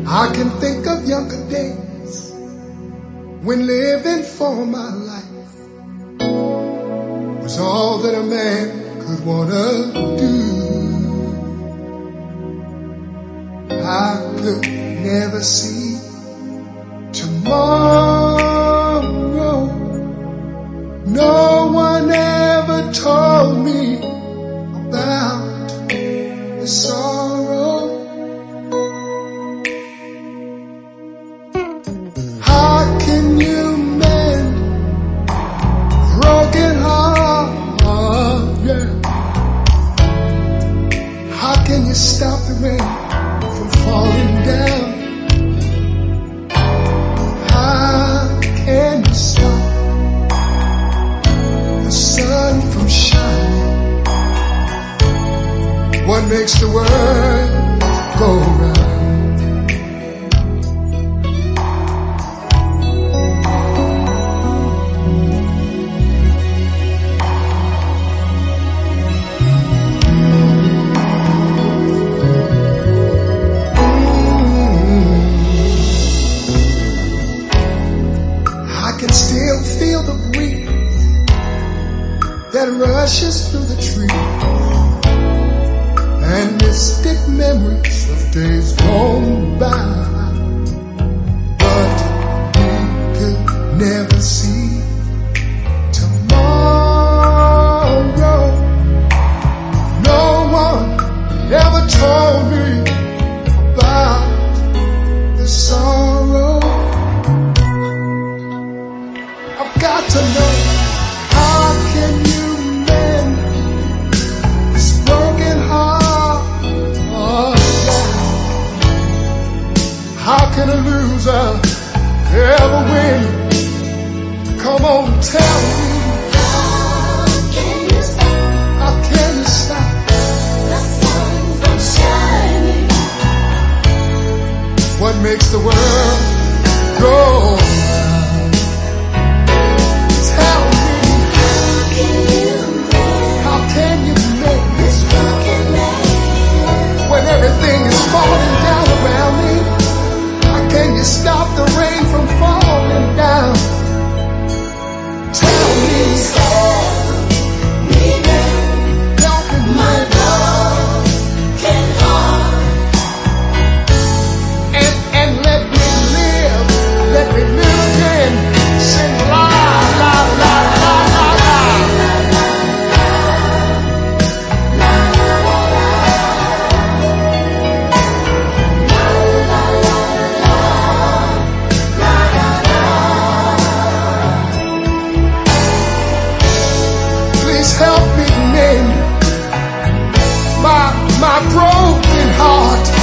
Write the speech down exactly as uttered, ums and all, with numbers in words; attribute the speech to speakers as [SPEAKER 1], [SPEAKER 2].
[SPEAKER 1] I can think of younger days when living for my life was all that a man could wanna do. I could never see tomorrow. No one ever told me about the sorrow. How can you mend broken heart? Yeah. How can you stop the rain from falling down? How can you stop the sun from shining? What makes the world go round? Still feel the breeze that rushes through the trees, and mystic memories of days gone by. But we could never see tomorrow. No one ever told me about the sorrow. I've got to know, how can you mend this broken heart? Oh, yeah. How can a loser ever win? Come on, tell me.
[SPEAKER 2] How can you stop?
[SPEAKER 1] How can you stop
[SPEAKER 2] the sun from shining?
[SPEAKER 1] What makes the world go?
[SPEAKER 2] Everything is
[SPEAKER 1] falling down around me. How can you stop the rain from falling down? Tell me.
[SPEAKER 2] Tell me now.
[SPEAKER 1] Help me,
[SPEAKER 2] my broken heart.
[SPEAKER 1] And, and let me live. Let me live again. Sing la la la la la la. Help me mend my, my broken heart.